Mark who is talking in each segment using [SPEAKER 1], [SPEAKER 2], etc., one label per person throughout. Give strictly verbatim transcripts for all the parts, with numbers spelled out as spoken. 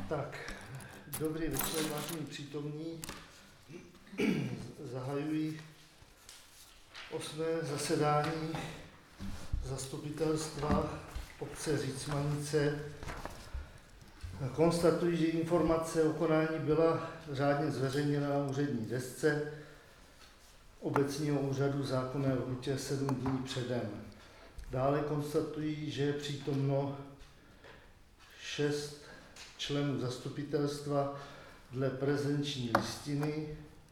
[SPEAKER 1] Tak, dobrý večer, vážení přítomní. Zahajuji osmé zasedání zastupitelstva obce Řícmanice. Konstatuji, že informace o konání byla řádně zveřejněna na úřední desce obecního úřadu zákonné lhůtě sedm dní předem. Dále konstatuji, že je přítomno šest členů zastupitelstva dle prezenční listiny.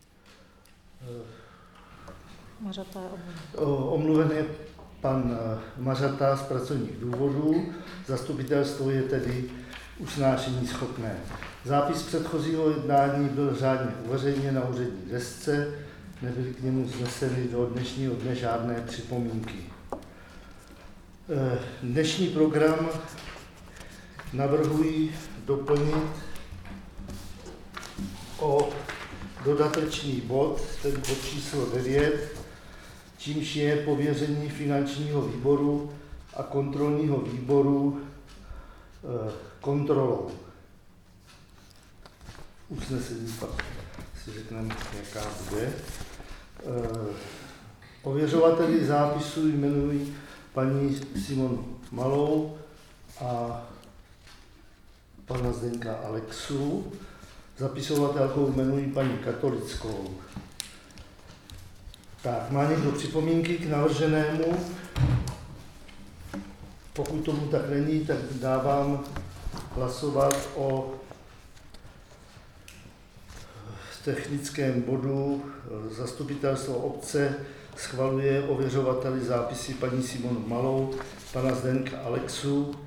[SPEAKER 2] Mařata je omluven.
[SPEAKER 1] Omluven je pan Mařata z pracovních důvodů. Zastupitelstvo je tedy usnášení schopné. Zápis předchozího jednání byl řádně uveřejněn na úřední desce, nebyly k němu vzneseny do dnešního dne žádné připomínky. Dnešní program navrhuji doplnit o dodatečný bod, tedy bod číslo devět, čímž je pověření finančního výboru a kontrolního výboru eh, kontrolou. Usnesení pak si řekneme, jaká bude. Eh, ověřovateli zápisu jmenují paní Simonu Malou a pana Zdeňka Alexu. Zapisovatelkou jmenují paní Katolickou. Tak, má někdo připomínky k navrženému? Pokud tomu tak není, tak dávám hlasovat o technickém bodu. Zastupitelstvo obce schvaluje ověřovateli zápisy paní Simonu Malou, pana Zdenka Alexu,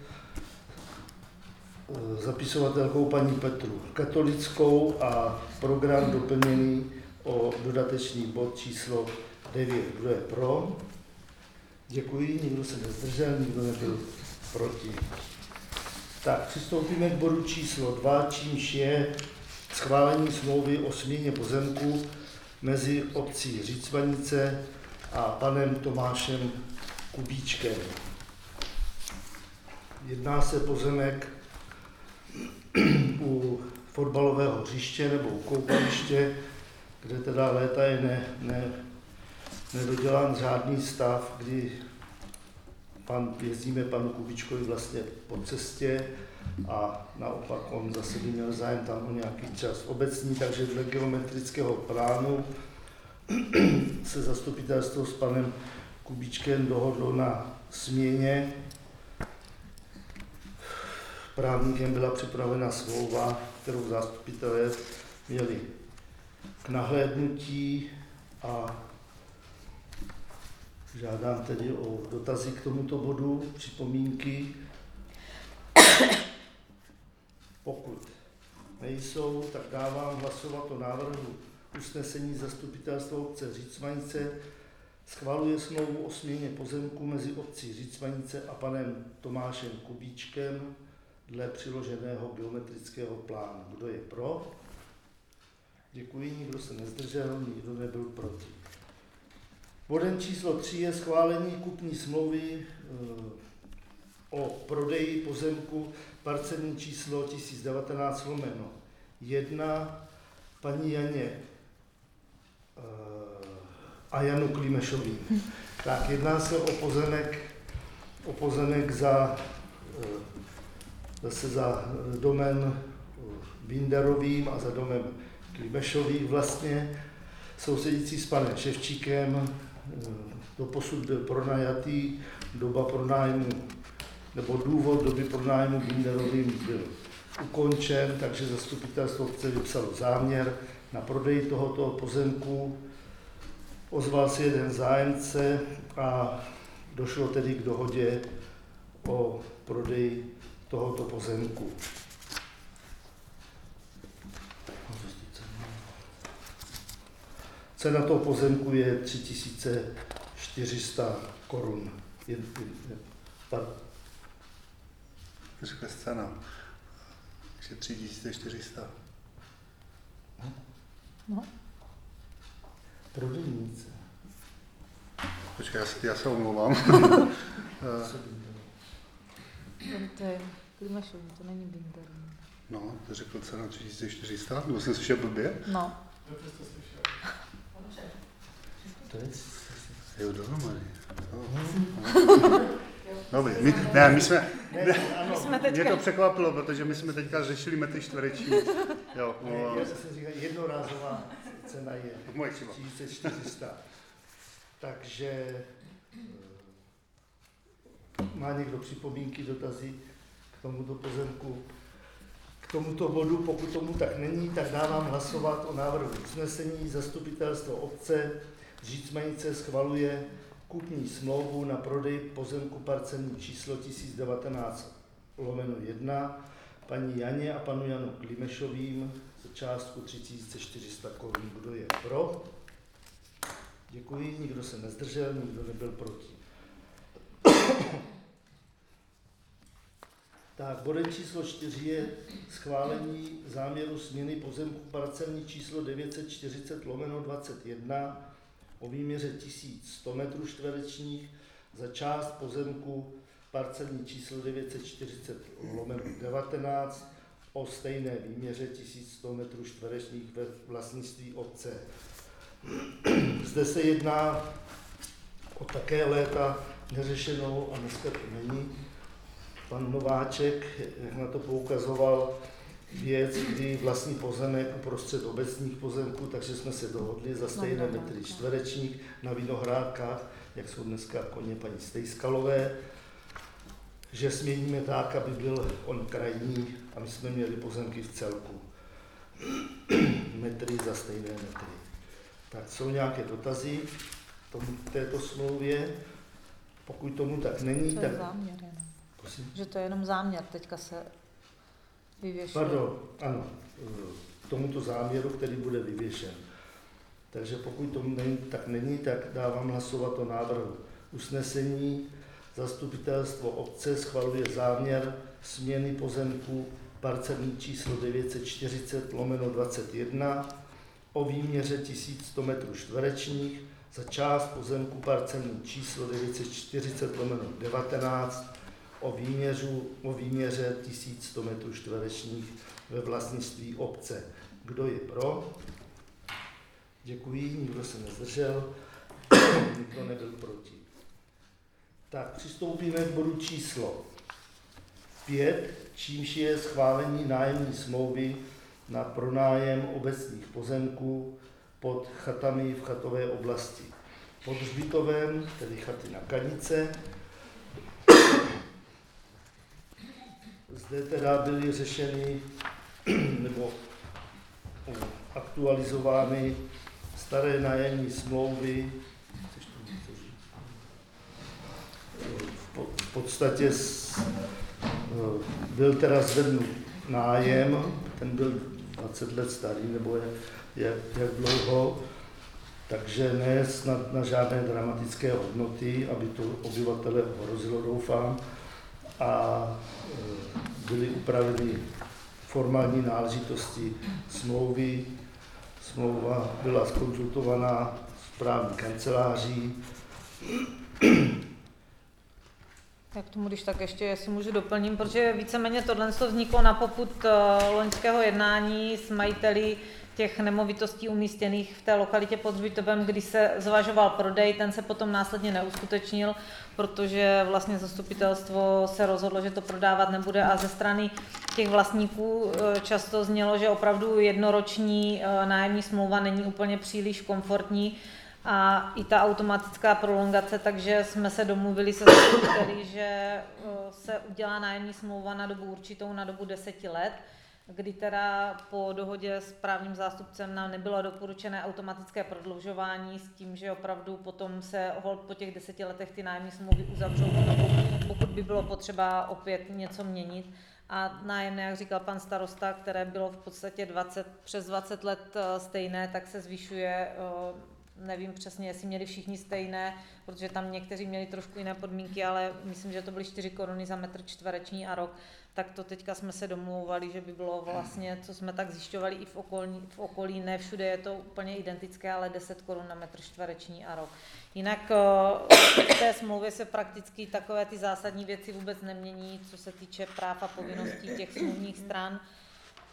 [SPEAKER 1] zapisovatelkou paní Petru Katolickou a program doplněný o dodatečný bod číslo devět. Kdo je pro? Děkuji, nikdo se nezdržel, nikdo nebyl proti. Tak, přistoupíme k bodu číslo dva, čímž je schválení smlouvy o směně pozemku mezi obcí Řícmanice a panem Tomášem Kubíčkem. Jedná se pozemek u fotbalového hřiště nebo u koupaliště, kde teda léta je ne, ne, nedodělán řádný stav, kdy pan, jezdíme panu Kubíčkovi vlastně po cestě a naopak on zase by měl zájem tam o nějaký čas obecní, takže dle geometrického plánu se zastupitelstvo s panem Kubíčkem dohodlo na směně. Právníkem byla připravena smlouva, kterou zastupitelé měli k nahlédnutí a žádám tedy o dotazy k tomuto bodu, připomínky. Pokud nejsou, tak dávám hlasovat o návrhu usnesení zastupitelstva obce Řícmanice. Schvaluje smlouvu o směně pozemku mezi obcí Řícmanice a panem Tomášem Kubíčkem dle přiloženého geometrického plánu. Kdo je pro? Děkuji, nikdo se nezdržel, nikdo nebyl proti. Bodem číslo tři je schválení kupní smlouvy e, o prodeji pozemku parcelní číslo tisíc devatenáct lomeno jedna paní Janě e, a Janu Klimešovým. Tak, jedná se o pozemek, o pozemek za e, zase za domem Binderovým a za domem Klimešových vlastně, sousedící s panem Ševčíkem. Doposud byl pronajatý, doba pronájmu, nebo důvod doby pronájmu Binderovým byl ukončen, takže zastupitelstvo obce vypsalo záměr na prodej tohoto pozemku. Ozval se jeden zájemce a došlo tedy k dohodě o prodeji tohoto pozemku. Cena toho pozemku je tři tisíce čtyři sta korun.
[SPEAKER 3] Řekl jsi cena, takže tři tisíce čtyři sta.
[SPEAKER 2] No.
[SPEAKER 1] Prodejnice.
[SPEAKER 3] Počkej, já se, já se omlouvám.
[SPEAKER 2] To je Klimešový, to není Binder.
[SPEAKER 3] No, to řekl cena tři tisíce čtyři sta, nebo jsem slyšel blbě?
[SPEAKER 2] No.
[SPEAKER 1] To je...
[SPEAKER 3] Jo, dohromady. No. Dobrý, my, ne, my jsme,
[SPEAKER 1] Ne, ano,
[SPEAKER 2] My jsme
[SPEAKER 3] mě
[SPEAKER 2] teďka...
[SPEAKER 3] to překvapilo, protože my jsme teďka řešili metry čtvereční. Jo,
[SPEAKER 1] ne, já jsem říkal, jednorázová cena je
[SPEAKER 3] moje chyba.
[SPEAKER 1] tři tisíce čtyři sta. Takže má někdo připomínky, dotazy k tomuto pozemku? K tomuto bodu, pokud tomu tak není, tak dávám hlasovat o návrhu usnesení. Zastupitelstvo obce Řícmanice schvaluje kupní smlouvu na prodej pozemku parcelní číslo tisíc devatenáct lomeno jedna paní Janě a panu Janu Klimešovým za částku tři tisíce čtyři sta korun. Kdo je pro? Děkuji, nikdo se nezdržel, nikdo nebyl proti. Tak, bodem číslo čtyři je schválení záměru změny pozemku parcelní číslo devět set čtyřicet lomeno dvacet jedna o výměře tisíc sto metrů čtverečních za část pozemku parcelní číslo devět set čtyřicet lomeno devatenáct o stejné výměře tisíc sto metrů čtverečních ve vlastnictví obce. Zde se jedná o také léta neřešenou, a dneska to není, pan Nováček, jak na to poukazoval, věc, kdy vlastní pozemek uprostřed obecních pozemků, takže jsme se dohodli za stejné metry čtverečních na Vinohrádkách, jak jsou dneska koně paní Stejskalové, že směníme tak, aby byl on krajní a my jsme měli pozemky v celku. Metry za stejné metry. Tak jsou nějaké dotazy k tomu, k této smlouvě? Pokud tomu tak není,
[SPEAKER 2] To
[SPEAKER 1] tak...
[SPEAKER 2] je záměr jenom.
[SPEAKER 1] Prosím?
[SPEAKER 2] Že to je jenom záměr, teďka se vyvěšuje.
[SPEAKER 1] Pardon, ano, k tomuto záměru, který bude vyvěšen. Takže pokud tomu není, tak není, tak dávám hlasovat o návrhu usnesení. Zastupitelstvo obce schvaluje záměr směny pozemku parcelní číslo devět set čtyřicet lomeno dvacet jedna o výměře tisíc sto metrů čtverečních za část pozemku parcelní číslo devět set čtyřicet lomeno devatenáct o, výměřu, o výměře tisíc sto metrů čtverečních ve vlastnictví obce. Kdo je pro? Děkuji, nikdo se nezdržel, nikdo nebyl proti. Tak přistoupíme k bodu číslo pět, čímž je schválení nájemní smlouvy na pronájem obecních pozemků pod chatami v chatové oblasti. Pod hřbitovem, tedy chaty na Kanice. Zde teda byly řešeny nebo aktualizovány staré nájemní smlouvy. V podstatě byl teda zvednut nájem, ten byl dvacet let starý, nebo jak, jak, jak dlouho, takže ne snad na žádné dramatické hodnoty, aby to obyvatele ohrozilo, doufám, a byly upraveny formální náležitosti smlouvy. Smlouva byla zkonzultovaná s právní kanceláří.
[SPEAKER 2] Tak k tomu, když tak ještě, jestli můžu doplním, protože víceméně tohle vzniklo na popud uh, loňského jednání s majiteli těch nemovitostí umístěných v té lokalitě pod hřbitovem, kdy se zvažoval prodej, ten se potom následně neuskutečnil, protože vlastně zastupitelstvo se rozhodlo, že to prodávat nebude a ze strany těch vlastníků uh, často znělo, že opravdu jednoroční uh, nájemní smlouva není úplně příliš komfortní, a i ta automatická prolongace, takže jsme se domluvili se zastupiteli, že se udělá nájemní smlouva na dobu určitou, na dobu deseti let, kdy teda po dohodě s právním zástupcem nám nebylo doporučené automatické prodlužování s tím, že opravdu potom se holt po těch deseti letech ty nájemní smlouvy uzavřou, pokud by bylo potřeba opět něco měnit. A nájemné, jak říkal pan starosta, které bylo v podstatě dvacet, přes dvacet let stejné, tak se zvyšuje. Nevím přesně, jestli měli všichni stejné, protože tam někteří měli trošku jiné podmínky, ale myslím, že to byly čtyři koruny za metr čtvereční a rok. Tak to teďka jsme se domlouvali, že by bylo vlastně, co jsme tak zjišťovali i v okolí, v okolí, ne všude je to úplně identické, ale deset korun na metr čtvereční a rok. Jinak v té smlouvě se prakticky takové ty zásadní věci vůbec nemění, co se týče práv a povinností těch smluvních stran.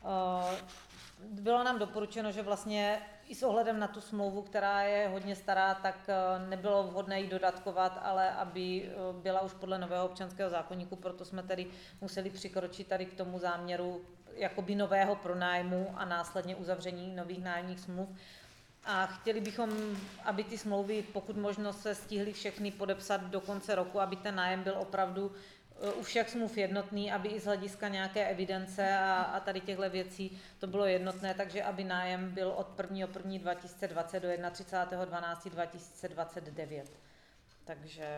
[SPEAKER 2] Bylo nám doporučeno, že vlastně i s ohledem na tu smlouvu, která je hodně stará, tak nebylo vhodné ji dodatkovat, ale aby byla už podle nového občanského zákoníku, proto jsme tedy museli přikročit tady k tomu záměru jakoby nového pronájmu a následně uzavření nových nájemních smluv. A chtěli bychom, aby ty smlouvy, pokud možno, se stihly všechny podepsat do konce roku, aby ten nájem byl opravdu u všech smluv jednotný, aby i z hlediska nějaké evidence a, a tady těchto věcí to bylo jednotné, takže aby nájem byl od prvního prvního dva tisíce dvacet do třicátého prvního dvanáctého dva tisíce dvacet devět. Takže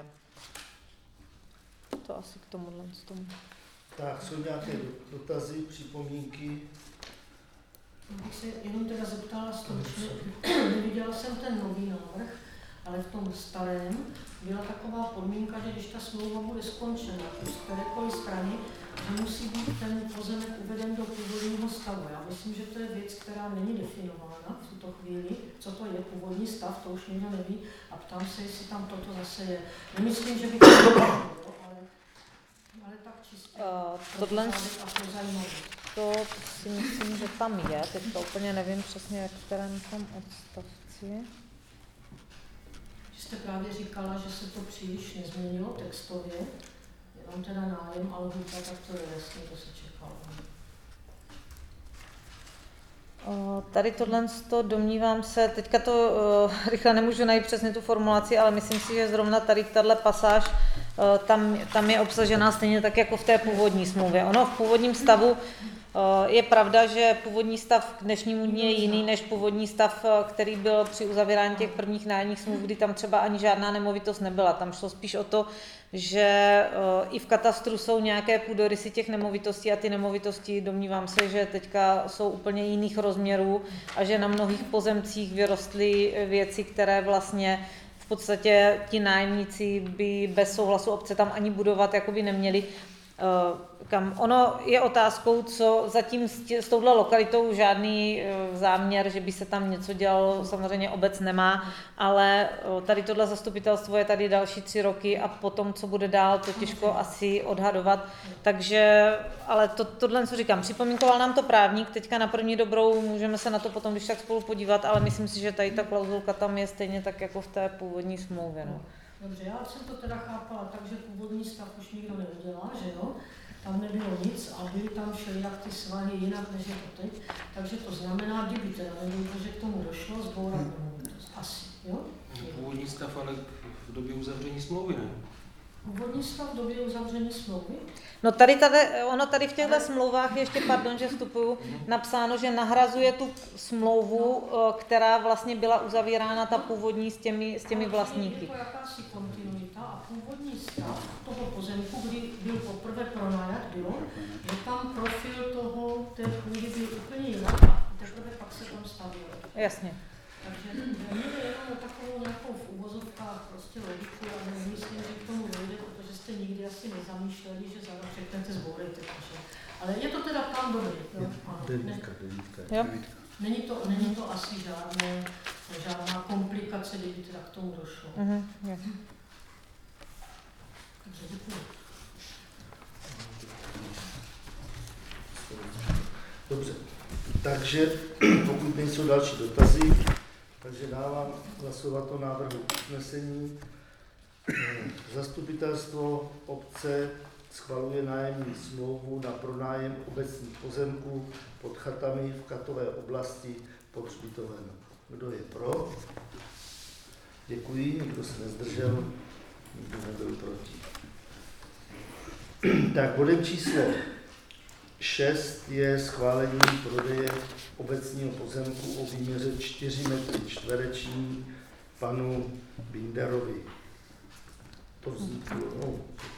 [SPEAKER 2] to asi k tomuhle tomu.
[SPEAKER 1] Tak, jsou nějaké dotazy, připomínky?
[SPEAKER 4] Bych se jenom teda zeptala stručně, neviděla jsem ten nový návrh, ale v tom starém byla taková podmínka, že když ta smlouva bude skončena z kterékoliv strany, že musí být ten pozemek uveden do původního stavu. Já myslím, že to je věc, která není definována v tuto chvíli, co to je původní stav, to už nikdo neví a ptám se, jestli tam toto zase je. Nemyslím, že by to bylo, ale, ale tak čistě.
[SPEAKER 2] Uh, tohle
[SPEAKER 4] a to zajímavé.
[SPEAKER 2] To si myslím, že tam je, teďka úplně nevím přesně, jak v kterém tam odstavci.
[SPEAKER 4] Že jste právě říkala, že se to příliš nezměnilo textově, jenom teda nájem, ale hůta, tak to je jasně, to se čekalo.
[SPEAKER 2] Tady tohle to domnívám se, teďka to uh, rychle nemůžu najít přesně tu formulaci, ale myslím si, že zrovna tady tahle pasáž uh, tam, tam je obsažená stejně tak jako v té původní smlouvě. Ono v původním stavu uh, je pravda, že původní stav k dnešnímu dní je jiný než původní stav, který byl při uzavírání těch prvních nájemních smluv, kdy tam třeba ani žádná nemovitost nebyla. Tam šlo spíš o to, že uh, i v katastru jsou nějaké půdorysy těch nemovitostí a ty nemovitosti, domnívám se, že teďka jsou úplně jiných rozměrů a že na mnohých pozemcích vyrostly věci, které vlastně v podstatě ti nájemníci by bez souhlasu obce tam ani budovat jakoby neměli. Uh, kam. Ono je otázkou, co zatím s, tě, s touhle lokalitou žádný uh, záměr, že by se tam něco dělalo, samozřejmě obec nemá, ale uh, tady tohle zastupitelstvo je tady další tři roky a potom, co bude dál, to těžko asi odhadovat. Takže, ale to, tohle, co říkám, připomínkoval nám to právník, teďka na první dobrou můžeme se na to potom, když tak spolu podívat, ale myslím si, že tady ta klauzulka tam je stejně tak jako v té původní smlouvě. No.
[SPEAKER 4] Dobře, já jsem to teda chápala tak, že původní stav už nikdo neudělá, že jo? Tam nebylo nic a byly tam všelijak ty svahy jinak, než je to teď. Takže to znamená, kdyby teda nebylo, že k tomu došlo, zbourat nemovitost. Asi, jo?
[SPEAKER 5] Původní stav, ale v době uzavření smlouvy, ne?
[SPEAKER 4] Původní stav v době uzavření smlouvy?
[SPEAKER 2] No tady, tady, ono tady v těchto smlouvách ještě, pardon, že vstupuju, napsáno, že nahrazuje tu smlouvu, která vlastně byla uzavírána, ta původní s těmi, s těmi vlastníky.
[SPEAKER 4] Je to jakási kontinuita a původní stav toho pozemku, kdy byl poprvé pronajat, bylo, že tam profil toho, té půdy byl úplně jinak a teprve pak se tam stavilo.
[SPEAKER 2] Jasně.
[SPEAKER 4] Takže měli jenom takovou nějakou v uvozovkách prostě logiku, ale nemyslím, že k tomu dojde, protože jste nikdy asi nezamýšleli, že za rok řeknete zbourejte. Ale je to teda tam dobrý. Jo? Ano.
[SPEAKER 3] Devítka, devítka,
[SPEAKER 2] jo.
[SPEAKER 3] devítka.
[SPEAKER 4] Není to, není to asi žádné, žádná komplikace, kdyby teda k tomu došlo.
[SPEAKER 2] Uh-huh.
[SPEAKER 4] Takže děkuji.
[SPEAKER 1] Dobře, takže pokud nejsou další dotazy, takže dávám hlasovat o návrhu usnesení. Zastupitelstvo obce schvaluje nájemní smlouvu na pronájem obecních pozemků pod chatami v Katové oblasti pod Hřbitovem. Kdo je pro? Děkuji, nikdo se nezdržel, nikdo nebyl proti. Tak bodem číslo šest je schválení prodeje obecního pozemku o výměře čtyři metry čtvereční panu Binderovi. To vzniklo. No.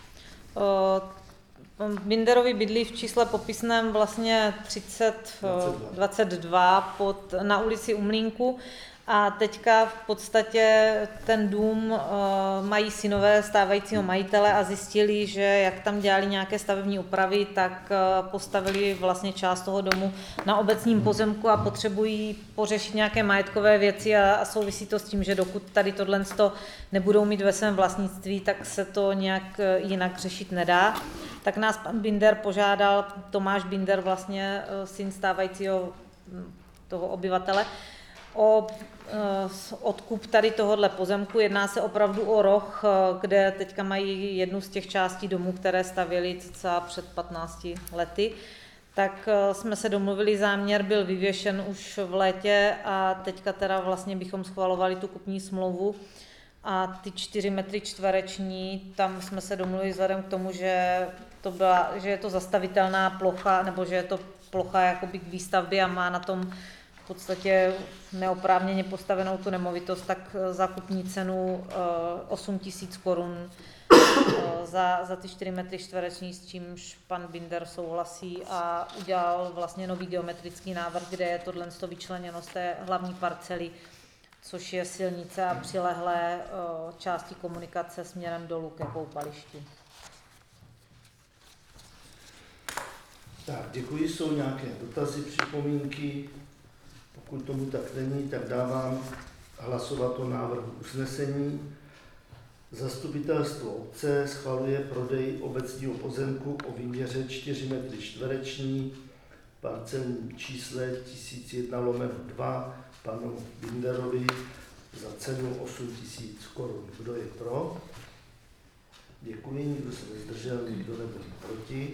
[SPEAKER 2] Pan Binderovi bydlí v čísle popisném vlastně třicet dvacet dva pod, na ulici U Mlýnku a teďka v podstatě ten dům uh, mají synové stávajícího majitele a zjistili, že jak tam dělali nějaké stavební úpravy, tak uh, postavili vlastně část toho domu na obecním pozemku a potřebují pořešit nějaké majetkové věci a, a souvisí to s tím, že dokud tady tohle nebudou mít ve svém vlastnictví, tak se to nějak uh, jinak řešit nedá. tak nás pan Binder požádal, Tomáš Binder, vlastně syn stávajícího toho obyvatele, o odkup tady tohohle pozemku. Jedná se opravdu o roh, kde teďka mají jednu z těch částí domu, které stavěli cca před patnácti lety. Tak jsme se domluvili, záměr byl vyvěšen už v létě a teďka teda vlastně bychom schvalovali tu kupní smlouvu a ty čtyři metry čtvereční, tam jsme se domluvili vzhledem k tomu, že, to byla, že je to zastavitelná plocha, nebo že je to plocha jakoby k výstavbě a má na tom v podstatě neoprávněně postavenou tu nemovitost, tak za kupní cenu osm tisíc korun za, za ty čtyři metry čtvereční, s čímž pan Binder souhlasí a udělal vlastně nový geometrický návrh, kde je tohle vyčleněno z té hlavní parcely, což je silnice a přilehlé části komunikace směrem dolů ke koupališti.
[SPEAKER 1] Tak, děkuji. Jsou nějaké dotazy, připomínky? Pokud tomu tak není, tak dávám hlasovat o návrhu usnesení. Zastupitelstvo obce schvaluje prodej obecního pozemku o výměře čtyři metry čtvereční, parcelním čísle tisíc jedna lomeno dva panu Binderovi za cenu osm tisíc korun. Kdo je pro? Děkuji, nikdo se nezdržel, nikdo nebyl proti.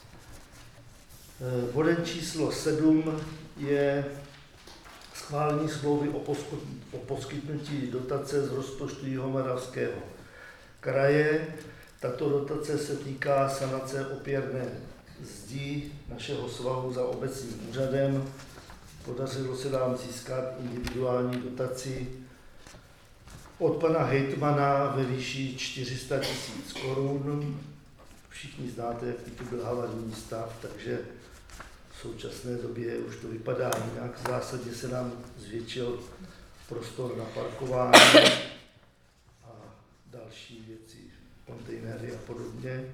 [SPEAKER 1] Bodem číslo sedm je schválení smlouvy o poskytnutí dotace z rozpočtu Jihomoravského kraje. Tato dotace se týká sanace opěrné zdi našeho svahu za obecním úřadem. Podařilo se nám získat individuální dotaci od pana hejtmana ve výši čtyři sta tisíc korun. Všichni znáte, jaký to byl havarijní stav, takže v současné době už to vypadá jinak. V zásadě se nám zvětšil prostor na parkování a další věci, kontejnery a podobně.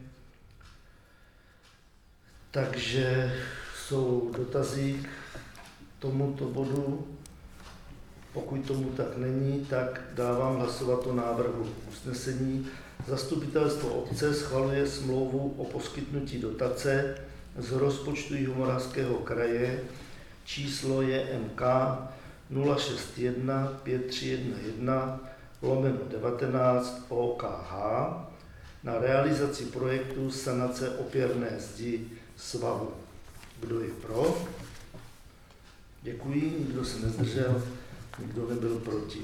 [SPEAKER 1] Takže jsou dotazy k tomuto bodu. Pokud tomu tak není, tak dávám hlasovat o návrhu usnesení. Zastupitelstvo obce schvaluje smlouvu o poskytnutí dotace z rozpočtu Jihomoravského kraje. Číslo je M K nula šest jedna pět tři jedna jedna lomeno devatenáct O K H na realizaci projektu sanace opěrné zdi svahu. Kdo je pro? Děkuji, nikdo se nezdržel, nikdo nebyl proti.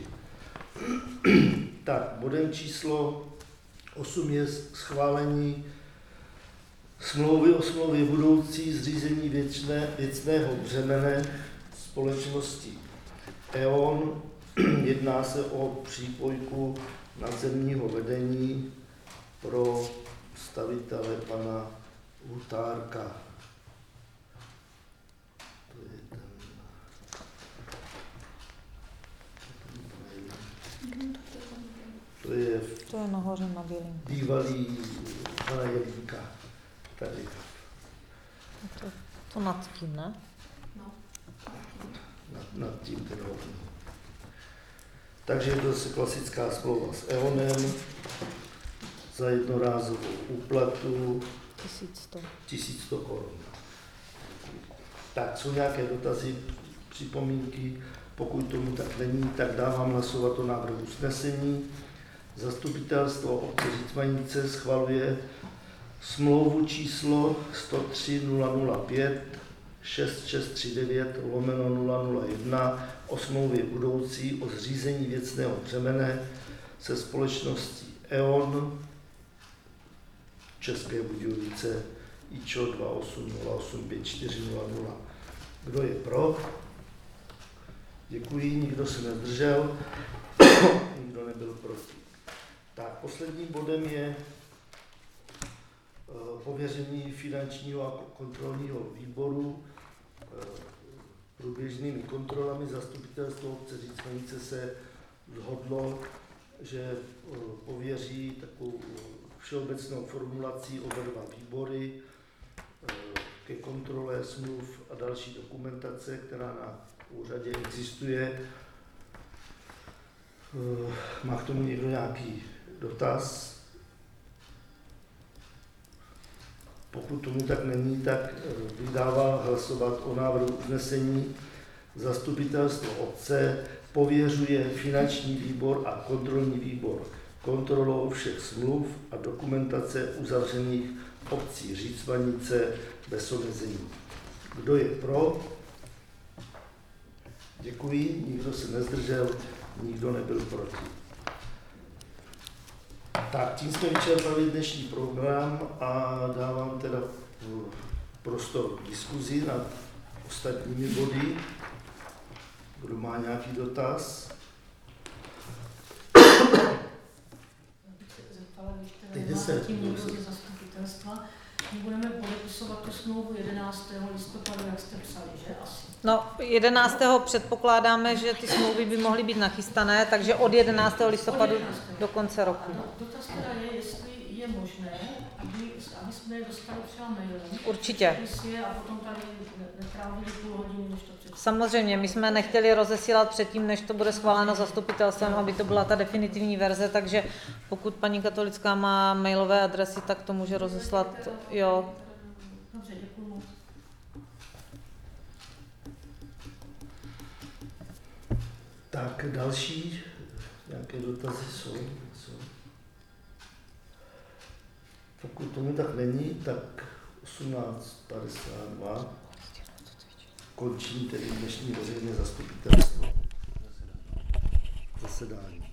[SPEAKER 1] Tak, bodem číslo osm je schválení smlouvy o smlouvě budoucí zřízení věcné, věcného břemene společnosti E O N. Jedná se o přípojku nadzemního vedení pro stavitele pana Hutárka. To je ten... To je,
[SPEAKER 2] to je nahoře na Bělým.
[SPEAKER 1] Bývalý pana Jelínka. Tady.
[SPEAKER 2] To, to nad tím, ne?
[SPEAKER 4] No.
[SPEAKER 1] Nad, nad tím ten hodný. Takže je to zase klasická smlouva s E O N em za jednorázovou úplatu tisíc sto korun. Tak, jsou nějaké dotazy, připomínky? Pokud tomu tak není, tak dávám hlasovat o návrhu usnesení. Zastupitelstvo obce Řícmanice schvaluje smlouvu číslo sto tři nula nula pět šest šest tři devět lomeno nula nula jedna o smlouvě budoucí o zřízení věcného břemene se společností E O N České Budějovice I Č O dva osm nula osm pět čtyři nula nula. Kdo je pro? Děkuji, nikdo se nezdržel, nikdo nebyl proti. Tak, posledním bodem je pověření finančního a kontrolního výboru průběžnými kontrolami. Zastupitelstvo obce Řícmanice se shodlo, že pověří takovou všeobecnou formulací oba dva výbory ke kontrole smluv a další dokumentace, která na úřadě existuje. Má k tomu někdo nějaký dotaz? Pokud tomu tak není, tak bych dával hlasovat o návrhu usnesení. Zastupitelstvo obce pověřuje finanční výbor a kontrolní výbor kontrolou všech smluv a dokumentace uzavřených obcí Řícvanice bez omezení. Kdo je pro? Děkuji, nikdo se nezdržel, nikdo nebyl proti. Tak, tím jsme vyčerpali dnešní program a dávám teda prostor k diskuzi nad ostatními body. Kdo má nějaký dotaz?
[SPEAKER 4] Zeptala, když
[SPEAKER 1] Teď
[SPEAKER 4] teda
[SPEAKER 1] se-
[SPEAKER 4] nemá tím někdo ze zastupitelstva, my budeme podepisovat tu smlouvu jedenáctého listopadu, jak jste psali, že asi?
[SPEAKER 2] No, jedenáctého předpokládáme, že ty smlouvy by mohly být nachystané, takže od jedenáctého listopadu do konce roku.
[SPEAKER 4] No, dotaz teda je, jestli je možné, aby, aby jsme je dostali třeba mailem.
[SPEAKER 2] Určitě.
[SPEAKER 4] Si je a potom tady ne- netrávili půl hodiny, než to přečteme.
[SPEAKER 2] Samozřejmě, my jsme nechtěli rozesílat předtím, než to bude schváleno zastupitelstvem, aby to byla ta definitivní verze, takže pokud paní Katolická má mailové adresy, tak to může rozeslat, jo.
[SPEAKER 4] Dobře, děkuji moc.
[SPEAKER 1] Tak další, nějaké dotazy jsou? jsou. Pokud tomu tak není, tak osmnáct padesát dva končím tedy dnešní veřejné zastupitelstvo. Zasedání.